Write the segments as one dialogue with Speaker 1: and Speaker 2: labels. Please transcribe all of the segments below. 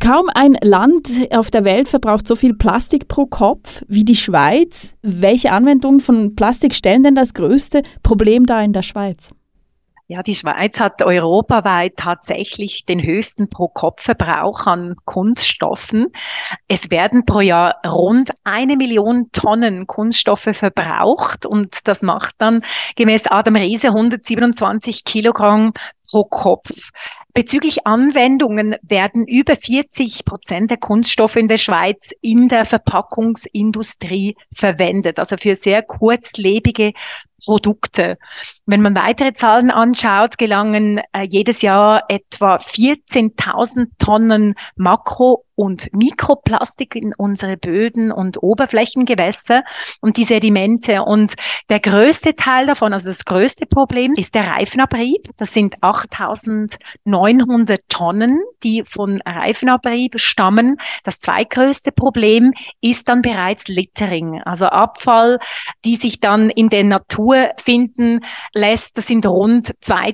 Speaker 1: Kaum ein Land auf der Welt verbraucht so viel Plastik pro Kopf wie die Schweiz. Welche Anwendungen von Plastik stellen denn das größte Problem dar in der Schweiz?
Speaker 2: Ja, die Schweiz hat europaweit tatsächlich den höchsten Pro-Kopf-Verbrauch an Kunststoffen. Es werden pro Jahr rund 1 Million Tonnen Kunststoffe verbraucht und das macht dann gemäß Adam Riese 127 Kilogramm pro Kopf. Bezüglich Anwendungen werden über 40% der Kunststoffe in der Schweiz in der Verpackungsindustrie verwendet, also für sehr kurzlebige Produkte. Wenn man weitere Zahlen anschaut, gelangen jedes Jahr etwa 14.000 Tonnen Makro- und Mikroplastik in unsere Böden und Oberflächengewässer und die Sedimente. Und der größte Teil davon, also das größte Problem, ist der Reifenabrieb. Das sind 8.900 Tonnen, die von Reifenabrieb stammen. Das zweitgrößte Problem ist dann bereits Littering, also Abfall, die sich dann in der Natur finden lässt. Das sind rund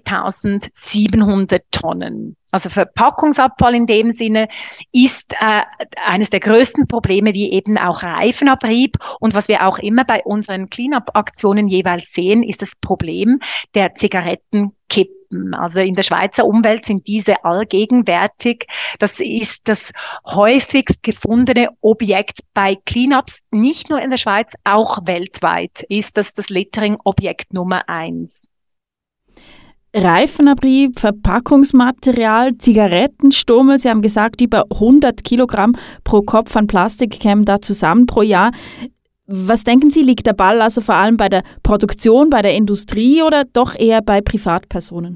Speaker 2: 2.700 Tonnen. Also Verpackungsabfall in dem Sinne ist eines der größten Probleme, wie eben auch Reifenabrieb. Und was wir auch immer bei unseren Cleanup-Aktionen jeweils sehen, ist das Problem der Zigarettenkippen. Also in der Schweizer Umwelt sind diese allgegenwärtig. Das ist das häufigst gefundene Objekt bei Cleanups, nicht nur in der Schweiz, auch weltweit ist das Littering-Objekt Nummer 1.
Speaker 1: Reifenabrieb, Verpackungsmaterial, Zigarettenstummel, Sie haben gesagt, über 100 Kilogramm pro Kopf an Plastik kämen da zusammen pro Jahr. Was denken Sie, liegt der Ball also vor allem bei der Produktion, bei der Industrie oder doch eher bei Privatpersonen?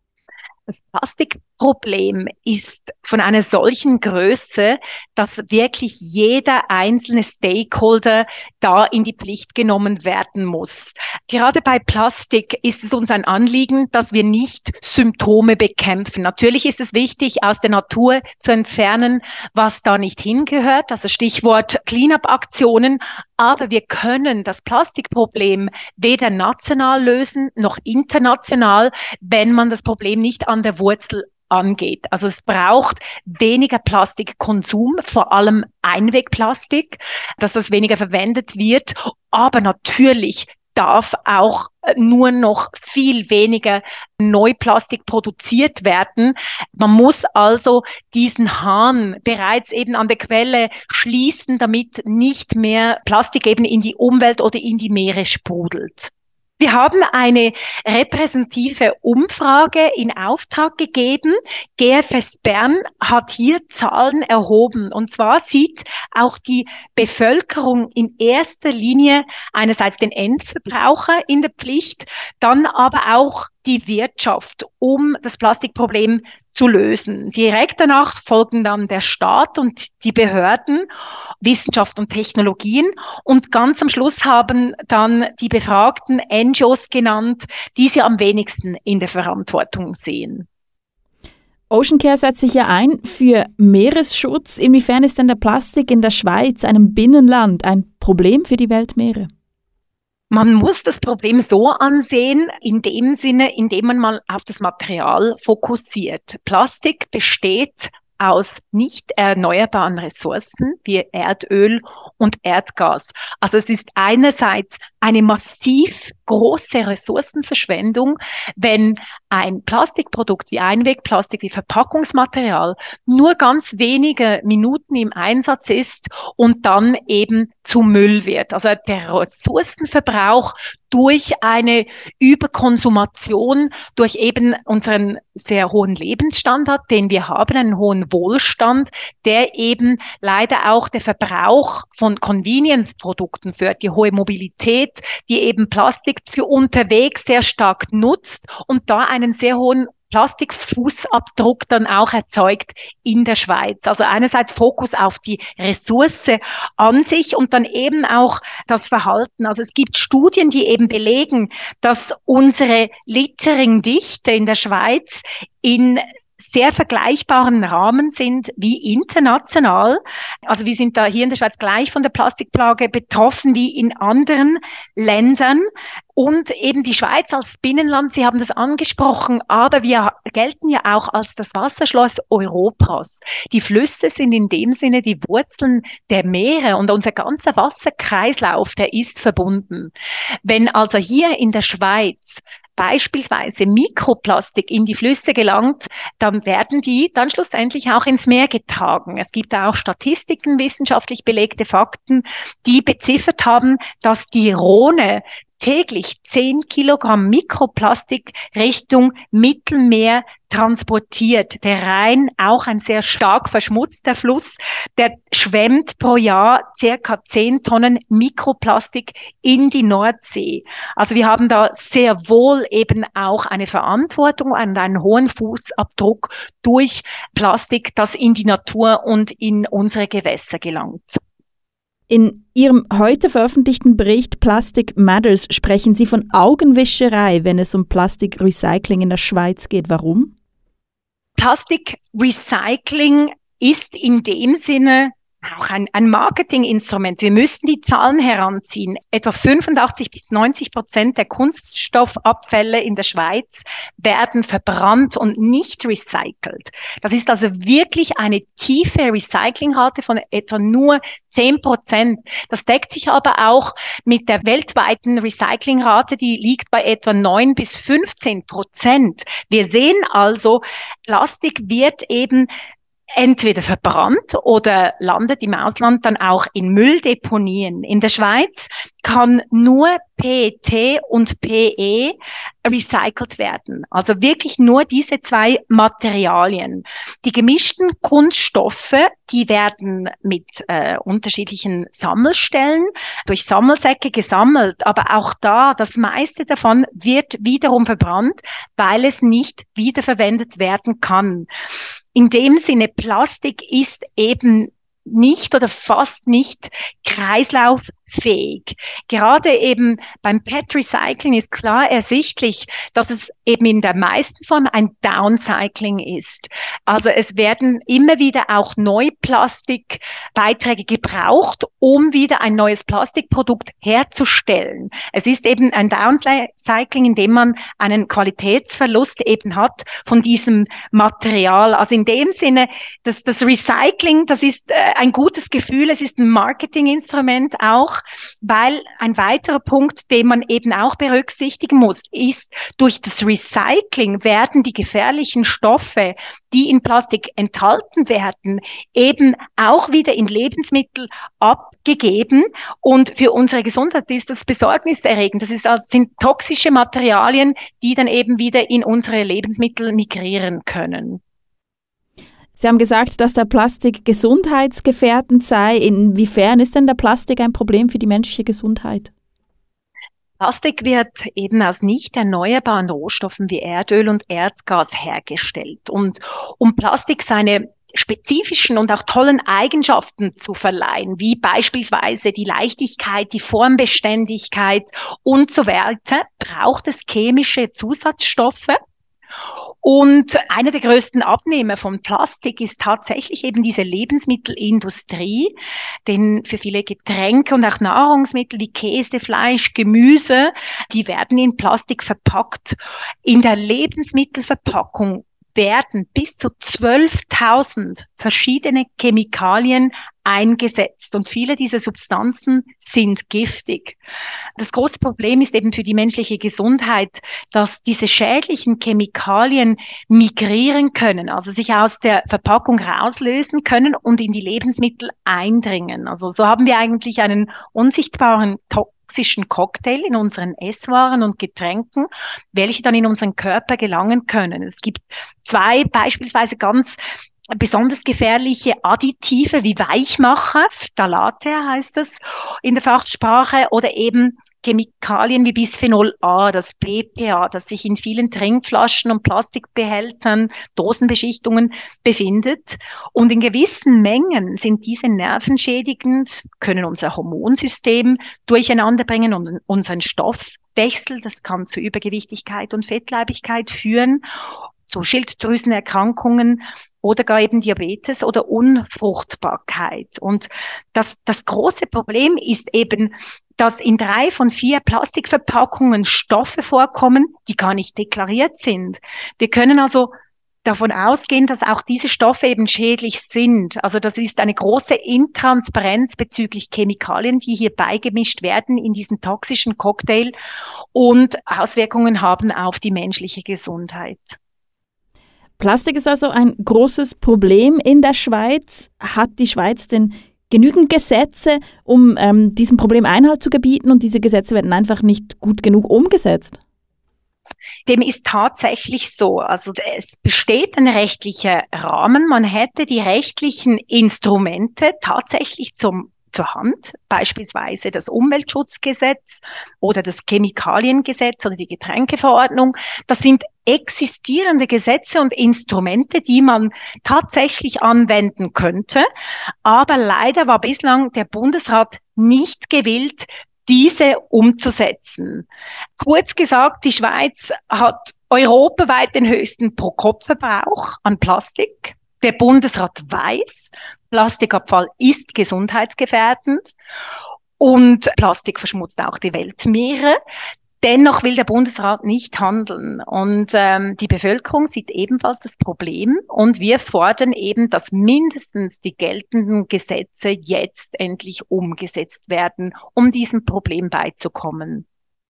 Speaker 2: Das Plastikproblem ist von einer solchen Größe, dass wirklich jeder einzelne Stakeholder da in die Pflicht genommen werden muss. Gerade bei Plastik ist es uns ein Anliegen, dass wir nicht Symptome bekämpfen. Natürlich ist es wichtig, aus der Natur zu entfernen, was da nicht hingehört, also Stichwort Cleanup-Aktionen. Aber wir können das Plastikproblem weder national lösen noch international, wenn man das Problem nicht an der Wurzel angeht. Also es braucht weniger Plastikkonsum, vor allem Einwegplastik, dass das weniger verwendet wird. Aber natürlich darf auch nur noch viel weniger Neuplastik produziert werden. Man muss also diesen Hahn bereits eben an der Quelle schließen, damit nicht mehr Plastik eben in die Umwelt oder in die Meere sprudelt. Wir haben eine repräsentative Umfrage in Auftrag gegeben. GFS Bern hat hier Zahlen erhoben. Und zwar sieht auch die Bevölkerung in erster Linie einerseits den Endverbraucher in der Pflicht, dann aber auch die Wirtschaft, um das Plastikproblem zu lösen. Direkt danach folgen dann der Staat und die Behörden, Wissenschaft und Technologien. Und ganz am Schluss haben dann die befragten NGOs genannt, die sie am wenigsten in der Verantwortung sehen.
Speaker 1: Oceancare setzt sich ja ein für Meeresschutz. Inwiefern ist denn der Plastik in der Schweiz, einem Binnenland, ein Problem für die Weltmeere?
Speaker 2: Man muss das Problem so ansehen, in dem Sinne, indem man mal auf das Material fokussiert. Plastik besteht aus nicht erneuerbaren Ressourcen wie Erdöl und Erdgas. Also es ist einerseits eine massiv große Ressourcenverschwendung, wenn ein Plastikprodukt wie Einwegplastik, wie Verpackungsmaterial nur ganz wenige Minuten im Einsatz ist und dann eben zu Müll wird. Also der Ressourcenverbrauch durch eine Überkonsumation, durch eben unseren sehr hohen Lebensstandard, den wir haben, einen hohen Wohlstand, der eben leider auch der Verbrauch von Convenience-Produkten führt, die hohe Mobilität, die eben Plastik für unterwegs sehr stark nutzt und da einen sehr hohen Plastikfußabdruck dann auch erzeugt in der Schweiz. Also einerseits Fokus auf die Ressource an sich und dann eben auch das Verhalten. Also es gibt Studien, die eben belegen, dass unsere Littering-Dichte in der Schweiz in sehr vergleichbaren Rahmen sind wie international. Also wir sind da hier in der Schweiz gleich von der Plastikplage betroffen wie in anderen Ländern. Und eben die Schweiz als Binnenland, Sie haben das angesprochen, aber wir gelten ja auch als das Wasserschloss Europas. Die Flüsse sind in dem Sinne die Wurzeln der Meere und unser ganzer Wasserkreislauf, der ist verbunden. Wenn also hier in der Schweiz beispielsweise Mikroplastik in die Flüsse gelangt, dann werden die dann schlussendlich auch ins Meer getragen. Es gibt auch Statistiken, wissenschaftlich belegte Fakten, die beziffert haben, dass die Rhone täglich 10 Kilogramm Mikroplastik Richtung Mittelmeer transportiert. Der Rhein, auch ein sehr stark verschmutzter Fluss, der schwemmt pro Jahr circa 10 Tonnen Mikroplastik in die Nordsee. Also wir haben da sehr wohl eben auch eine Verantwortung und einen hohen Fußabdruck durch Plastik, das in die Natur und in unsere Gewässer gelangt.
Speaker 1: In Ihrem heute veröffentlichten Bericht Plastic Matters sprechen Sie von Augenwischerei, wenn es um Plastikrecycling in der Schweiz geht. Warum?
Speaker 2: Plastikrecycling ist in dem Sinne auch ein Marketinginstrument. Wir müssten die Zahlen heranziehen. Etwa 85-90% der Kunststoffabfälle in der Schweiz werden verbrannt und nicht recycelt. Das ist also wirklich eine tiefe Recyclingrate von etwa nur 10%. Das deckt sich aber auch mit der weltweiten Recyclingrate, die liegt bei etwa 9-15%. Wir sehen also, Plastik wird eben entweder verbrannt oder landet im Ausland dann auch in Mülldeponien. In der Schweiz kann nur PET und PE recycelt werden. Also wirklich nur diese zwei Materialien. Die gemischten Kunststoffe, die werden mit unterschiedlichen Sammelstellen durch Sammelsäcke gesammelt. Aber auch da, das meiste davon wird wiederum verbrannt, weil es nicht wiederverwendet werden kann. In dem Sinne, Plastik ist eben nicht oder fast nicht kreislauffähig. Gerade eben beim PET-Recycling ist klar ersichtlich, dass es eben in der meisten Form ein Downcycling ist. Also es werden immer wieder auch Neuplastikbeiträge gebraucht, um wieder ein neues Plastikprodukt herzustellen. Es ist eben ein Downcycling, in dem man einen Qualitätsverlust eben hat von diesem Material. Also in dem Sinne, das Recycling, das ist ein gutes Gefühl, es ist ein Marketinginstrument auch, weil ein weiterer Punkt, den man eben auch berücksichtigen muss, ist, durch das Recycling werden die gefährlichen Stoffe, die in Plastik enthalten werden, eben auch wieder in Lebensmittel abgegeben. Und für unsere Gesundheit ist das besorgniserregend. Das sind toxische Materialien, die dann eben wieder in unsere Lebensmittel migrieren können.
Speaker 1: Sie haben gesagt, dass der Plastik gesundheitsgefährdend sei. Inwiefern ist denn der Plastik ein Problem für die menschliche Gesundheit?
Speaker 2: Plastik wird eben aus nicht erneuerbaren Rohstoffen wie Erdöl und Erdgas hergestellt. Und um Plastik seine spezifischen und auch tollen Eigenschaften zu verleihen, wie beispielsweise die Leichtigkeit, die Formbeständigkeit und so weiter, braucht es chemische Zusatzstoffe. Und einer der größten Abnehmer von Plastik ist tatsächlich eben diese Lebensmittelindustrie, denn für viele Getränke und auch Nahrungsmittel wie Käse, Fleisch, Gemüse, die werden in Plastik verpackt. In der Lebensmittelverpackung werden bis zu 12.000 verschiedene Chemikalien eingesetzt und viele dieser Substanzen sind giftig. Das große Problem ist eben für die menschliche Gesundheit, dass diese schädlichen Chemikalien migrieren können, also sich aus der Verpackung rauslösen können und in die Lebensmittel eindringen. Also so haben wir eigentlich einen unsichtbaren toxischen Cocktail in unseren Esswaren und Getränken, welche dann in unseren Körper gelangen können. Es gibt zwei beispielsweise ganz besonders gefährliche Additive wie Weichmacher, Phthalate heißt es in der Fachsprache, oder eben Chemikalien wie Bisphenol A, das BPA, das sich in vielen Trinkflaschen und Plastikbehältern, Dosenbeschichtungen befindet. Und in gewissen Mengen sind diese nervenschädigend, können unser Hormonsystem durcheinander bringen und unseren Stoffwechsel. Das kann zu Übergewichtigkeit und Fettleibigkeit führen. so Schilddrüsenerkrankungen oder gar eben Diabetes oder Unfruchtbarkeit. Und das große Problem ist eben, dass in 3 von 4 Plastikverpackungen Stoffe vorkommen, die gar nicht deklariert sind. Wir können also davon ausgehen, dass auch diese Stoffe eben schädlich sind. Also das ist eine große Intransparenz bezüglich Chemikalien, die hier beigemischt werden in diesen toxischen Cocktail und Auswirkungen haben auf die menschliche Gesundheit.
Speaker 1: Plastik ist also ein großes Problem in der Schweiz. Hat die Schweiz denn genügend Gesetze, um diesem Problem Einhalt zu gebieten, und diese Gesetze werden einfach nicht gut genug umgesetzt?
Speaker 2: Dem ist tatsächlich so. Also es besteht ein rechtlicher Rahmen. Man hätte die rechtlichen Instrumente tatsächlich zur Hand, beispielsweise das Umweltschutzgesetz oder das Chemikaliengesetz oder die Getränkeverordnung. Das sind existierende Gesetze und Instrumente, die man tatsächlich anwenden könnte. Aber leider war bislang der Bundesrat nicht gewillt, diese umzusetzen. Kurz gesagt, die Schweiz hat europaweit den höchsten Pro-Kopf-Verbrauch an Plastik. Der Bundesrat weiß, Plastikabfall ist gesundheitsgefährdend und Plastik verschmutzt auch die Weltmeere. Dennoch will der Bundesrat nicht handeln und die Bevölkerung sieht ebenfalls das Problem und wir fordern eben, dass mindestens die geltenden Gesetze jetzt endlich umgesetzt werden, um diesem Problem beizukommen.